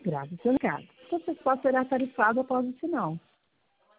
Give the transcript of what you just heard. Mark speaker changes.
Speaker 1: Grave seu recado. Sua resposta será tarifada após o sinal.